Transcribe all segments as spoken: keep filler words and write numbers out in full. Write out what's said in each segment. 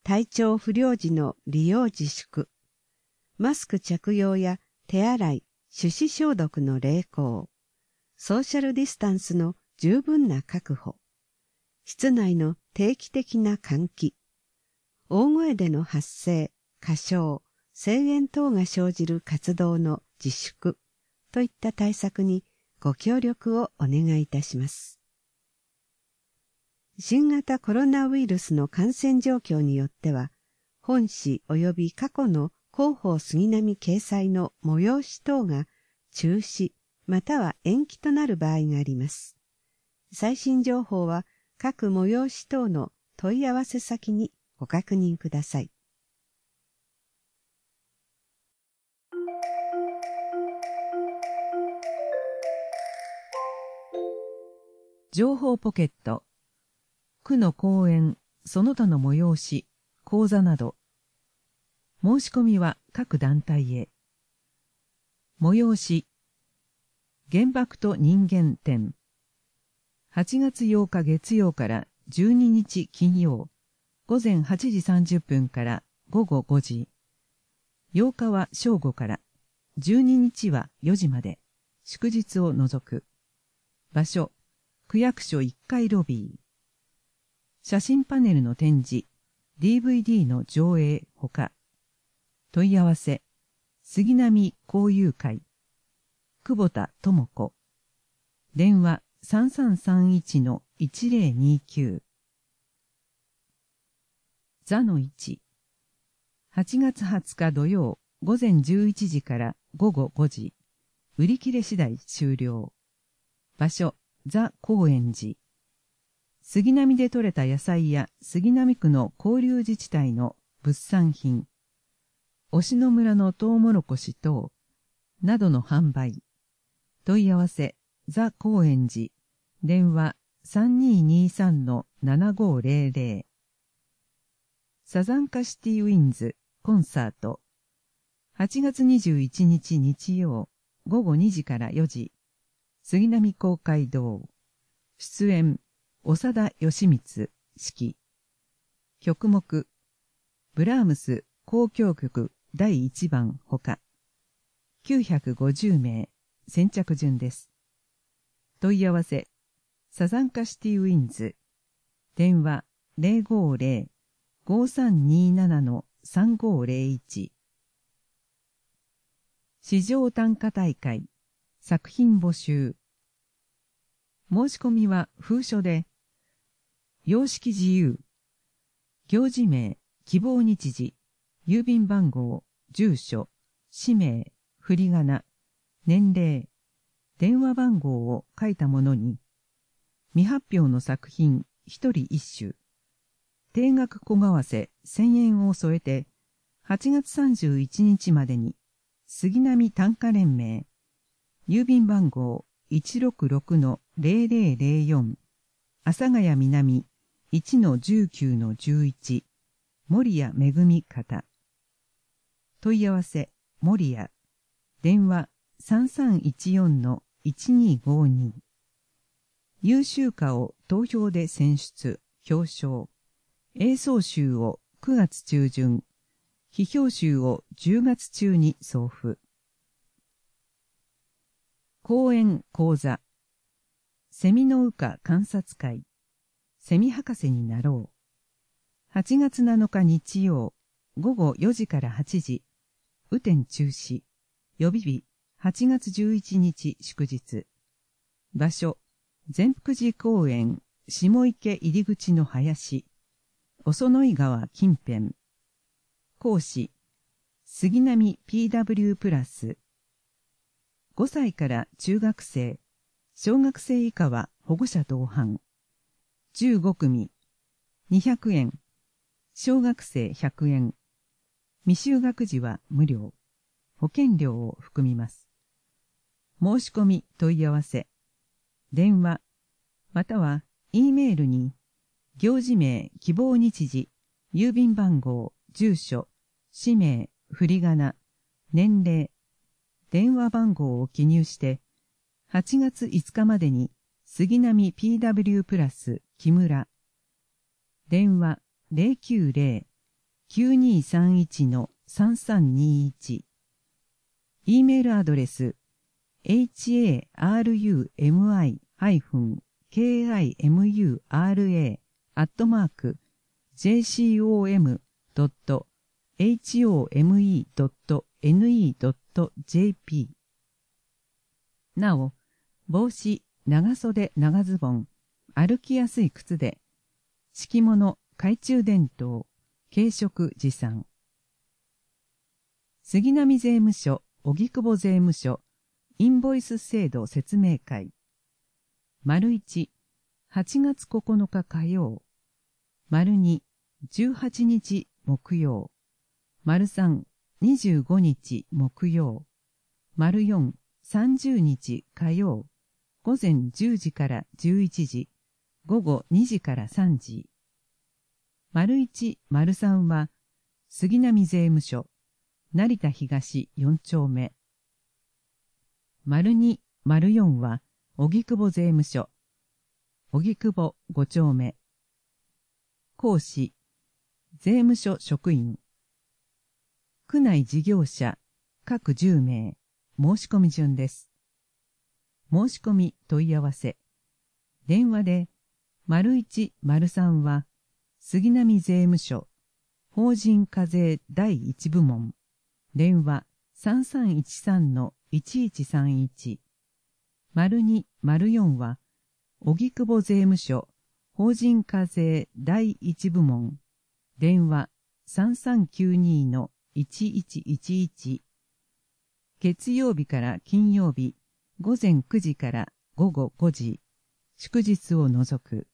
体調不良時の利用自粛、マスク着用や手洗い、手指消毒の励行、ソーシャルディスタンスの十分な確保、室内の定期的な換気、大声での発声、歌唱、声援等が生じる活動の自粛といった対策にご協力をお願いいたします。新型コロナウイルスの感染状況によっては、本誌及び過去の広報杉並掲載の催し等が中止または延期となる場合があります。最新情報は各催し等の問い合わせ先にご確認ください。 情報ポケット、区の講演、その他の催し、講座など。申し込みは各団体へ。催し、原爆と人間展。はちがつようか月曜からじゅうににち金曜、午前はちじさんじゅっぷんからごごごじ。ようかは正午から、じゅうににちはよじまで、祝日を除く。場所、区役所いっかいロビー。写真パネルの展示、ディーブイディー の上映ほか。問い合わせ、杉並交友会。久保田智子。電話 さんさんさんいちのいちぜろにきゅう。座の位置。はちがつはつか土曜午前じゅういちじからごごごじ。売り切れ次第終了。場所、座高円寺。杉並で採れた野菜や杉並区の交流自治体の物産品、忍野村のトウモロコシ等などの販売。問い合わせ、座高円寺。電話 さんにーにーさんのななごーぜろぜろ。サザンカシティウィンズコンサート。はちがつにじゅういちにち日曜ごごにじからよじ。杉並公会堂。出演、長田義光指揮。曲目、ブラームス交響曲だいいちばんほか。きゅうひゃくごじゅうめい、先着順です。問い合わせ、サザンカシティウィンズ。電話 ゼロごーぜろ ごーさんにーななのさんごーぜろいち。市場短歌大会、作品募集。申し込みは封書で、様式自由、行事名、希望日時、郵便番号、住所、氏名、振り仮名、年齢、電話番号を書いたものに、未発表の作品一人一首、定額小為替せんえんを添えて、はちがつさんじゅういちにちまでに、杉並短歌連盟、郵便番号 いちろくろくのぜろぜろぜろよん、阿佐ヶ谷南 いちのじゅうきゅうのじゅういち、守谷めぐみ方。問い合わせ、守谷。電話 さんさんいちよんのいちにーごに。優秀歌を投票で選出、表彰。英奏集をくがつちゅうじゅん、批評集をじゅうがつちゅうに送付。講演講座。セミの羽化観察会。セミ博士になろう。はちがつなのか日曜、ごごよじからはちじ。雨天中止。予備日、はちがつじゅういちにち祝日。場所、善福寺公園、下池入り口の林。おそのい川近辺。講師、杉並 ピーダブリュー プラス。ごさいから中学生、小学生以下は保護者同伴。じゅうごくみ、にひゃくえん。小学生ひゃくえん。未就学児は無料。保険料を含みます。申し込み問い合わせ。電話、または E メールに、行事名、希望日時、郵便番号、住所、氏名、振り仮名、年齢、電話番号を記入して、はちがついつかまでに杉並 ピーダブリュー プラス木村。電話 ゼロきゅうゼロきゅうにさんいちのさんさんにいち。E メールアドレス エイチエーアールユーエムアイ ケーアイエムユーアールエー アットマーク ジェーシーオーエムドットエイチオーエムイードットエヌイードットジェーピー。なお、帽子、長袖、長ズボン、歩きやすい靴で、敷物、懐中電灯、軽食持参。杉並税務署、荻窪税務署、インボイス制度説明会。丸一、はちがつここのか火曜。丸二、じゅうはちにち木曜。丸三、にじゅうごにち木曜。丸四、さんじゅうにち火曜。午前じゅうじからじゅういちじ、午後にじからさんじ。丸一、丸三は、杉並税務署、成田東よん丁目。丸二、丸四は、荻窪税務署、荻窪ご丁目。講師、税務署職員。区内事業者、各じゅうめい、申し込み順です。申し込み問い合わせ。電話で、丸一、丸三は、杉並税務署、法人課税第一部門。電話さんさんいちさんのいちいちさんいち。丸二、丸四は、荻窪税務署、法人課税第一部門。電話さんさんきゅうにのいちいちいちいち。月曜日から金曜日、午前くじから午後ごじ。祝日を除く。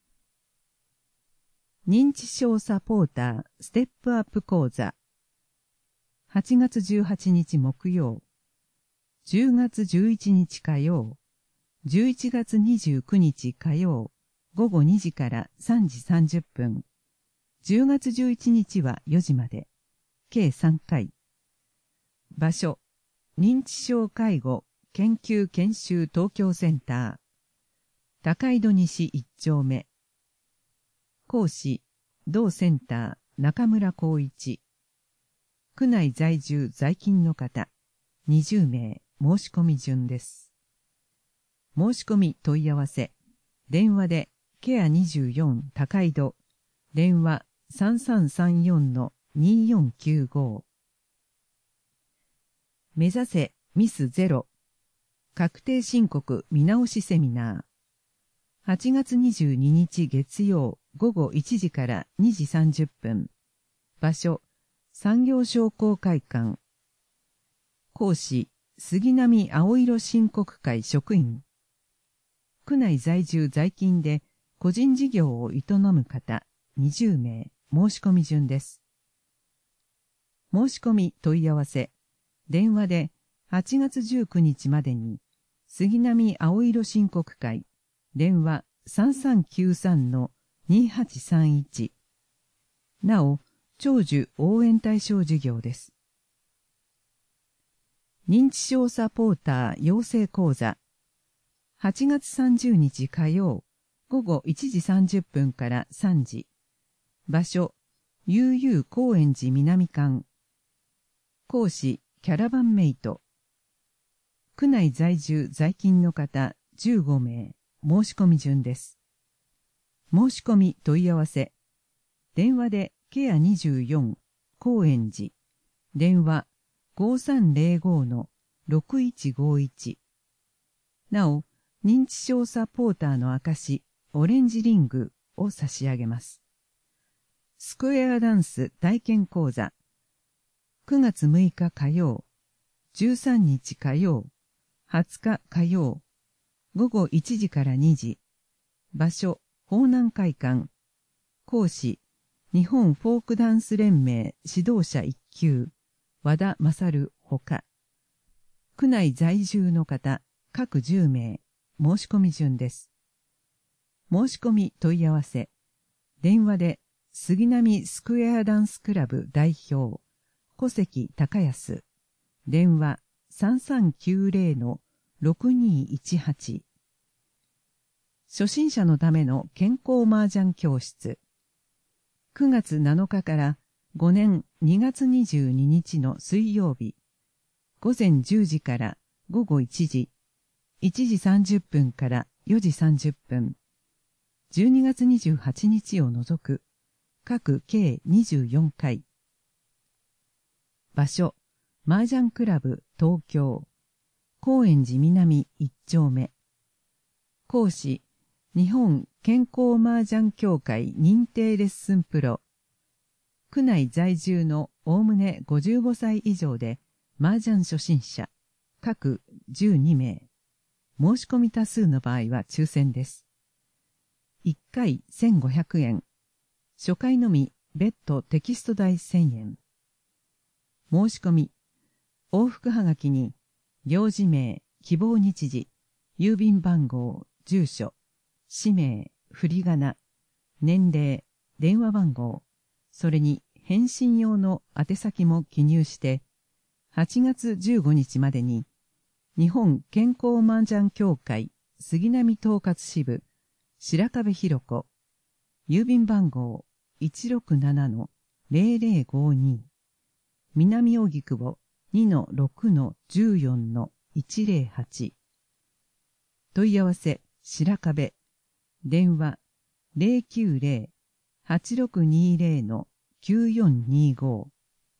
認知症サポーターステップアップ講座。はちがつじゅうはちにち木曜、じゅうがつじゅういちにち火曜、じゅういちがつにじゅうくにち火曜、午後にじからさんじさんじゅっぷん、じゅうがつじゅういちにちはよじまで、計さんかい。場所、認知症介護研究研修東京センター、高井戸西いち丁目。講師、同センター中村光一。区内在住在勤の方、にじゅうめい、申し込み順です。申し込み問い合わせ。電話で、ケアにじゅうよん高井戸。電話さんさんさんよんのによんきゅうご。目指せミスゼロ。確定申告見直しセミナー。はちがつにじゅうににち月曜午後いちじからにじさんじゅっぷん。場所、産業商工会館。講師、杉並青色申告会職員。区内在住在勤で個人事業を営む方にじゅうめい、申し込み順です。申し込み問い合わせ。電話ではちがつじゅうくにちまでに杉並青色申告会。電話さんさんきゅうさんのにはちさんいち。なお、長寿応援対象事業です。認知症サポーター養成講座。はちがつさんじゅうにち火曜、午後いちじさんじゅっぷんからさんじ。場所、悠々高円寺南館。講師、キャラバンメイト。区内在住在勤の方じゅうごめい。申し込み順です。申し込み問い合わせ。電話でケアにじゅうよん高円寺。電話ごさんぜろごのろくいちごいち。なお、認知症サポーターの証、オレンジリングを差し上げます。スクエアダンス体験講座。くがつむいか火曜、じゅうさんにち火曜、はつか火曜、午後いちじからにじ。場所、方南会館。講師、日本フォークダンス連盟指導者いっきゅう、和田勝ほか。区内在住の方、各じゅうめい、申し込み順です。申し込み問い合わせ。電話で、杉並スクエアダンスクラブ代表、小関隆康。電話さんさんきゅうぜろのろくにいちはち。初心者のための健康麻雀教室。くがつなのかからごねんにがつにじゅうににちの水曜日、ごぜんじゅうじからごごいちじ、いちじさんじゅっぷんからよじさんじゅっぷん、じゅうにがつにじゅうはちにちを除く、各計にじゅうよんかい。場所、麻雀クラブ東京、高円寺南いっちょうめ。講師、日本健康麻雀協会認定レッスンプロ。区内在住のおおむねごじゅうごさい以上で麻雀初心者、各じゅうにめい。申し込み多数の場合は抽選です。いっかいせんごひゃくえん。初回のみ別途テキスト代せんえん。申し込み、往復はがきに、行事名、希望日時、郵便番号、住所、氏名、振り仮名、年齢、電話番号、それに返信用の宛先も記入して、はちがつじゅうごにちまでに、日本健康麻雀協会杉並統括支部、白壁弘子、郵便番号 いちろくななのぜろぜろごに、南荻窪 にのろくのじゅうよんのいちぜろはち。問い合わせ、白壁。電話、ぜろきゅうぜろ はちろくにぜろのきゅうよんにご。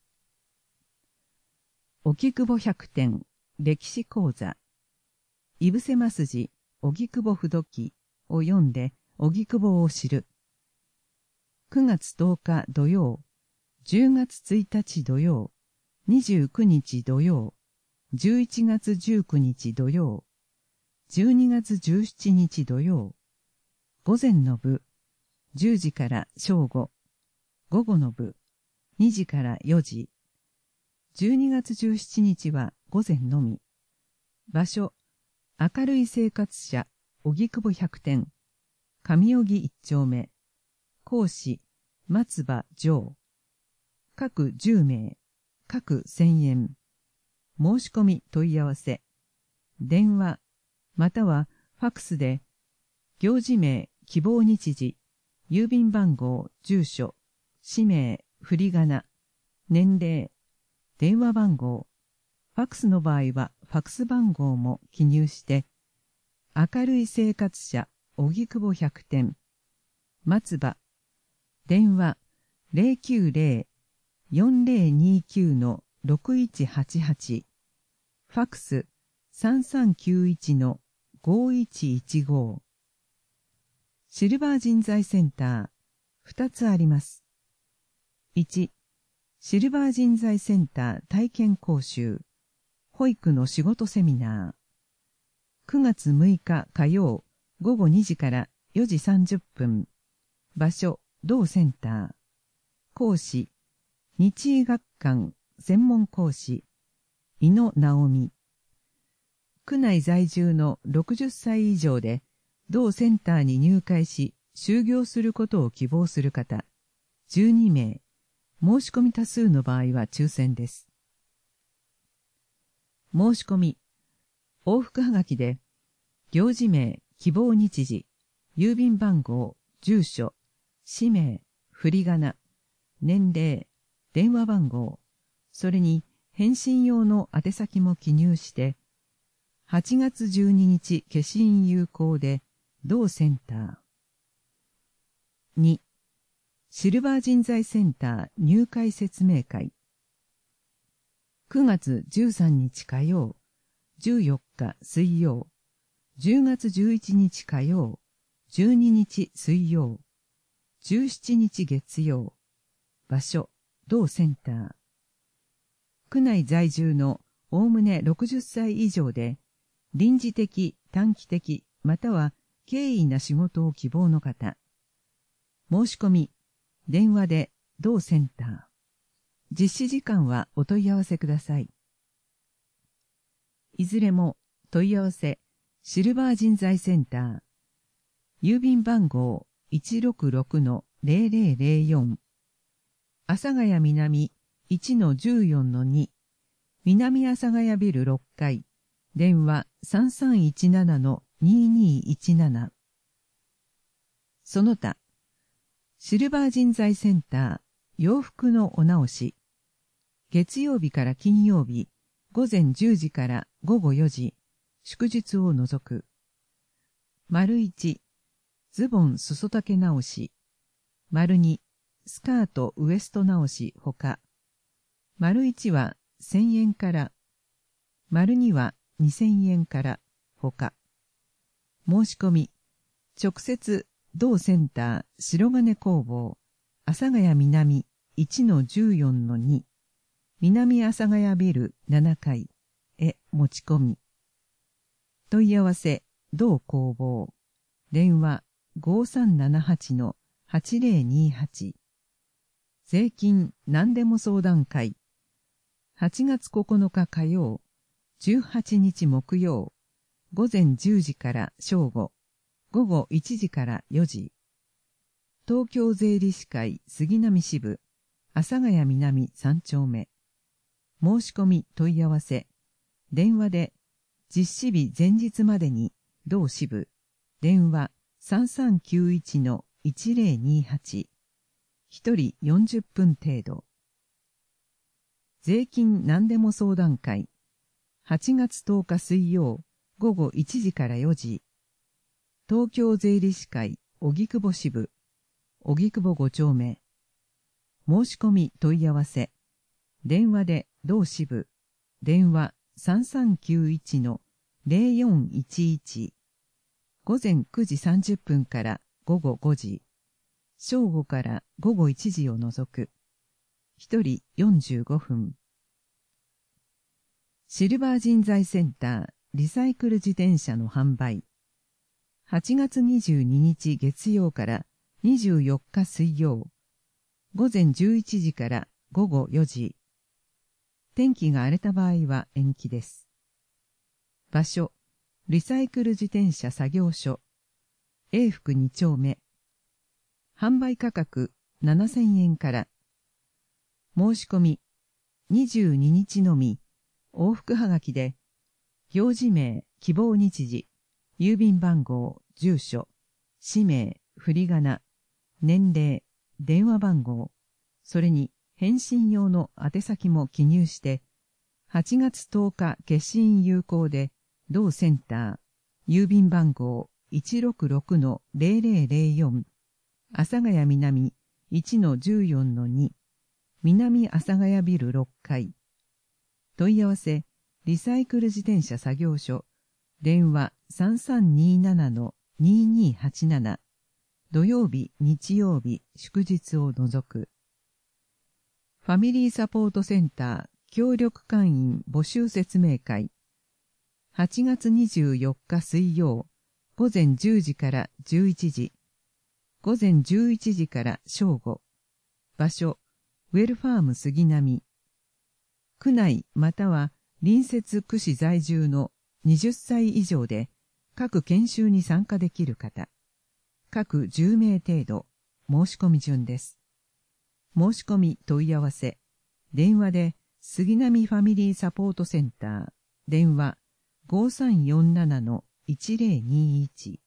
荻窪百店、歴史講座。井伏増字、荻窪不土記を読んで、荻窪を知る。くがつとおか土曜、じゅうがつついたち土曜、にじゅうくにち土曜、じゅういちがつじゅうくにち土曜、じゅうにがつじゅうしちにち土曜、午前の部、じゅうじから正午、午後の部、にじからよじ、じゅうにがつじゅうしちにちは午前のみ。場所、明るい生活者、荻窪百店、上荻一丁目。講師、松葉城。各じゅうめい、各せんえん。申し込み問い合わせ。電話、またはファックスで、行事名、希望日時、郵便番号、住所、氏名、振り仮名、年齢、電話番号、ファックスの場合はファックス番号も記入して、明るい生活者、荻窪百店、松葉、電話ぜろきゅうぜろ よんぜろにきゅうのろくいちはちはち、ファックスさんさんきゅういちのごいちいちご。シルバー人材センター、ふたつあります。いち、シルバー人材センター体験講習、保育の仕事セミナー。くがつむいか火曜、ごごにじからよじさんじゅっぷん。場所、同センター。講師、日医学館専門講師、井野直美。区内在住のろくじゅっさい以上で、同センターに入会し、就業することを希望する方、じゅうにめい。申し込み多数の場合は抽選です。申し込み、往復はがきで、行事名、希望日時、郵便番号、住所、氏名、振り仮名、年齢、電話番号、それに返信用の宛先も記入して、はちがつじゅうににち消印有効で、同センター。に、シルバー人材センター入会説明会。くがつじゅうさんにち火曜、じゅうよっか水曜、じゅうがつじゅういちにち火曜、じゅうににち水曜、じゅうしちにち月曜。場所、同センター。区内在住のおおむねろくじゅっさい以上で、臨時的、短期的、または経緯な仕事を希望の方。申し込み、電話で同センター。実施時間はお問い合わせください。いずれも問い合わせ、シルバー人材センター。郵便番号 いちろくろくのぜろぜろぜろよん。阿佐ヶ谷南 いちのじゅうよんのに。南阿佐ヶ谷ビルろっかい。電話さんさんいちななのににいちなな。その他、シルバー人材センター洋服のお直し。月曜日から金曜日、午前じゅうじから午後よじ、祝日を除く。丸一、ズボン裾丈直し。丸二、スカートウエスト直しほか。丸一はせんえんから、丸二はにせんえんからほか。申し込み、直接、同センター白金工房、阿佐ヶ谷南 いちのじゅうよんのに、南阿佐ヶ谷ビルななかいへ持ち込み。問い合わせ、同工房。電話ごさんななはちのはちぜろにはち。税金何でも相談会。はちがつここのか火曜、じゅうはちにち木曜、午前じゅうじから正午、午後いちじからよじ。東京税理士会杉並支部、阿佐ヶ谷南さん丁目。申し込み問い合わせ。電話で、実施日前日までに、同支部。電話さんさんきゅういちのいちぜろにはち。一人よんじゅっぷん程度。税金何でも相談会。はちがつとおか水曜、午後いちじからよじ。東京税理士会荻窪支部、荻窪ご丁目。申し込み問い合わせ。電話で同支部。電話さんさんきゅういちのぜろよんいちいち。午前くじさんじゅっぷんから午後ごじ。正午から午後いちじを除く。一人よんじゅうごふん。シルバー人材センターリサイクル自転車の販売。はちがつにじゅうににち月曜からにじゅうよっか水曜。午前じゅういちじから午後よじ。天気が荒れた場合は延期です。場所、リサイクル自転車作業所。永福に丁目。販売価格ななせんえんから。申し込み、にじゅうににちのみ、往復はがきで、表示名、希望日時、郵便番号、住所、氏名、振り仮名、年齢、電話番号、それに返信用の宛先も記入して、はちがつとおか消印有効で、同センター、郵便番号 いちろくろくのぜろぜろぜろよん、阿佐ヶ谷南 いちのじゅうよんのに、南阿佐ヶ谷ビルろっかい。問い合わせ、リサイクル自転車作業所、電話さんさんにななのににはちなな。土曜日、日曜日、祝日を除く。ファミリーサポートセンター協力会員募集説明会。はちがつにじゅうよっか水曜、午前じゅうじからじゅういちじ。午前じゅういちじから正午。場所、ウェルファーム杉並。区内または隣接区市在住のはたち以上で各研修に参加できる方。各じゅうめい程度、申し込み順です。申し込み問い合わせ。電話で杉並ファミリーサポートセンター。電話ごさんよんななのいちぜろにいち。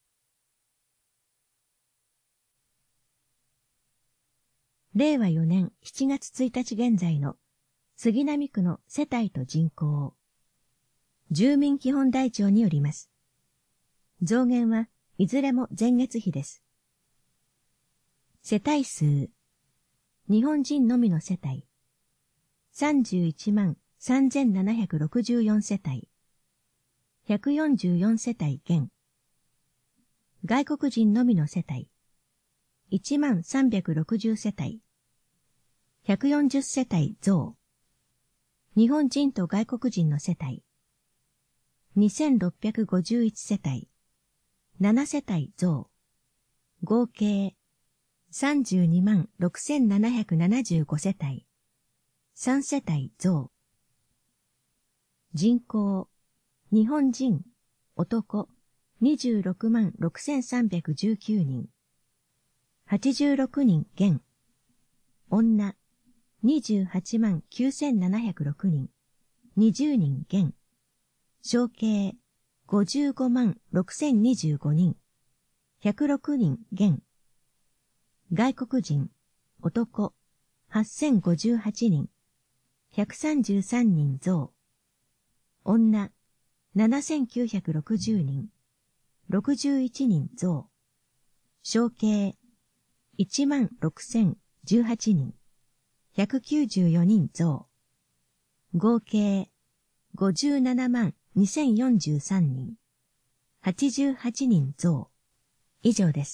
れいわよねんしちがつついたち現在の杉並区の世帯と人口。住民基本台帳によります。増減はいずれも前月比です。世帯数。日本人のみの世帯。さんじゅういちまんさんぜんななひゃくろくじゅうよん世帯。ひゃくよんじゅうよん世帯減。外国人のみの世帯。いちまんさんびゃくろくじゅう世帯。ひゃくよんじゅう世帯増。日本人と外国人の世帯。にせんろっぴゃくごじゅういち世帯。なな世帯増。合計さんじゅうにまんろくせんななひゃくななじゅうご世帯。さん世帯増。人口。日本人、男、にじゅうろくまんろくせんさんびゃくじゅうきゅうにん。はちじゅうろくにん減。女、にじゅうはちまんきゅうせんななひゃくろくにん。にじゅうにん減。合計、ごじゅうごまんろくせんにじゅうごにん。ひゃくろくにん減。外国人、男、 はっせんごじゅうはちにん、ひゃくさんじゅうさんにん増。女、ななせんきゅうひゃくろくじゅうにん、ろくじゅういちにん増。小計、いちまんろくせんじゅうはちにん、ひゃくきゅうじゅうよにん増。合計、ごじゅうななまんにせんよんじゅうさんにん、はちじゅうはちにん増。以上です。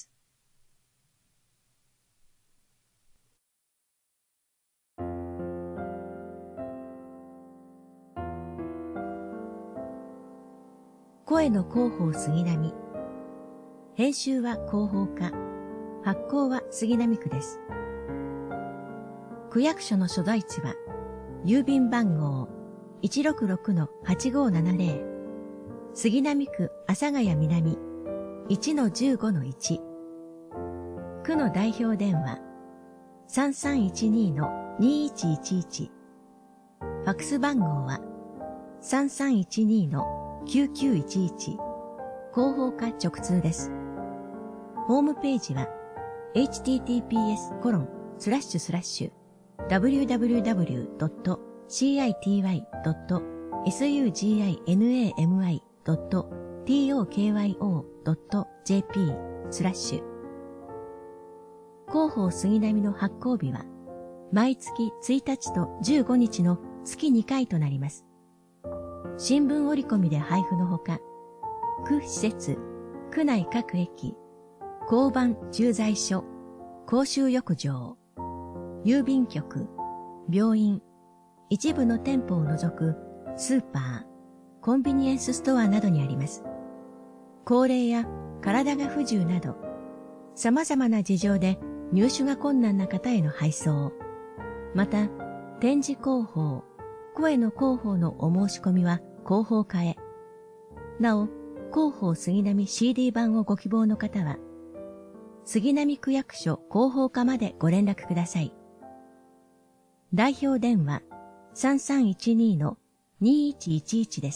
声の広報杉並。編集は広報課。発行は杉並区です。区役所の所在地は、郵便番号 いちろくろくのはちごーななぜろ、杉並区阿佐ヶ谷南 いちのじゅうごのいち。区の代表電話 さんさんいちにのにいちいちいち。ファックス番号は さんさんいちにのきゅうきゅういちいち。広報課直通です。ホームページは エイチティーティーピーエスコロンスラッシュスラッシュダブリューダブリューダブリュードットシーアイティーワイドットエスユージーアイエヌエーエムアイドットティーオーケーワイオードットジェーピースラッシュ。広報杉並の発行日は毎月ついたちとじゅうごにちの月にかいとなります。新聞折り込みで配布のほか、区施設、区内各駅、交番駐在所、公衆浴場、郵便局、病院、一部の店舗を除くスーパー、コンビニエンスストアなどにあります。高齢や体が不自由など、様々な事情で入手が困難な方への配送、また、展示広報、声の広報のお申し込みは広報課へ。なお、広報杉並 シーディー 版をご希望の方は、杉並区役所広報課までご連絡ください。代表電話 さんさんいちにのにいちいちいち です。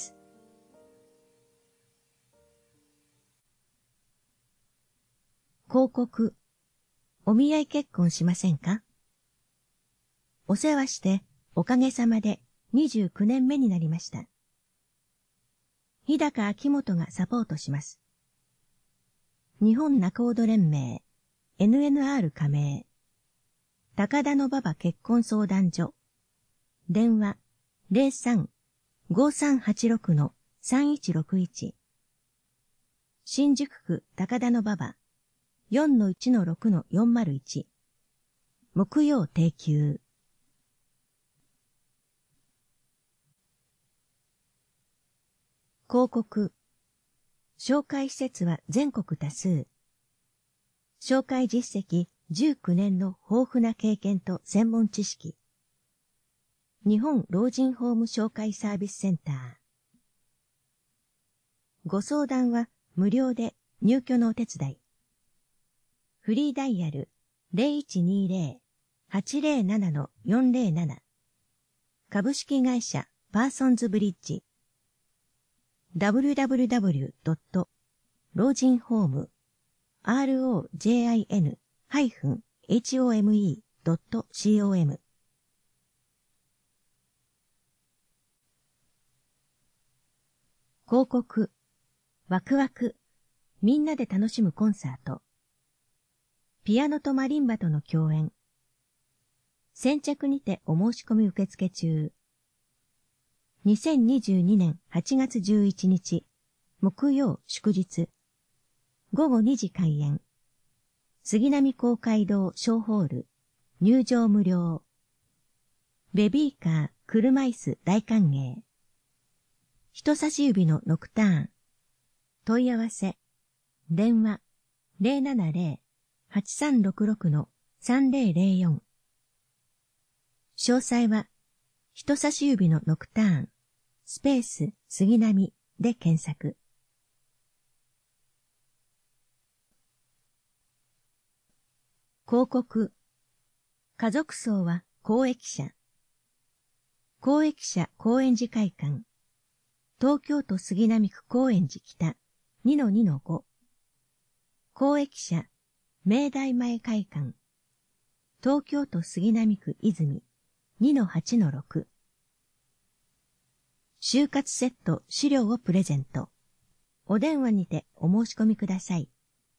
広告。お見合い結婚しませんか？お世話しておかげさまでにじゅうきゅうねんめになりました。日高秋元がサポートします。日本仲人連盟 エヌエヌアール 加盟高田馬場結婚相談所電話 ゼロさん ごさんはちろく さんいちろくいち 新宿区高田馬場 よんのいちのろくのよんまるいち 木曜定休。広告。紹介施設は全国多数。紹介実績じゅうきゅうねんの豊富な経験と専門知識。日本老人ホーム紹介サービスセンター。ご相談は無料で入居のお手伝い。フリーダイヤル ゼロいちにゼロ はちゼロななのよんゼロなな。株式会社パーソンズブリッジ。ダブリューダブリューダブリュードット老人ホーム ロージン エイチオーエムイードットコム 広告。ワクワク。みんなで楽しむコンサート。ピアノとマリンバとの共演。先着にてお申し込み受付中。にせんにじゅうにねんはちがつじゅういちにち、木曜祝日。ごごにじ開演。杉並公会堂小ホール。入場無料。ベビーカー、車椅子大歓迎。人差し指のノクターン。問い合わせ。電話。ゼロななゼロ はちさんろくろく さんゼロゼロよん。詳細は、人差し指のノクターン、スペース、杉並で検索。広告。家族葬は公益社。公益社高円寺会館。東京都杉並区高円寺北 にのにのご。公益社明大前会館。 東京都杉並区泉 にのはちのろく。就活セット資料をプレゼント。お電話にてお申し込みください。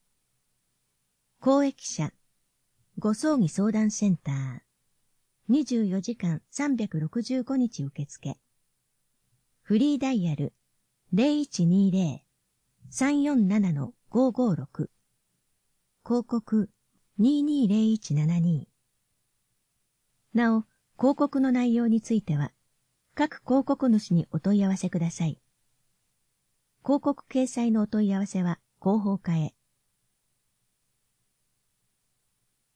公益社ご葬儀相談センターにじゅうよじかんさんびゃくろくじゅうごにち受付。フリーダイヤル ゼロいちにゼロ さんよんなな ごーごーろく。広告 にーにーゼロいちななに。なお、広告の内容については、各広告主にお問い合わせください。広告掲載のお問い合わせは広報課へ。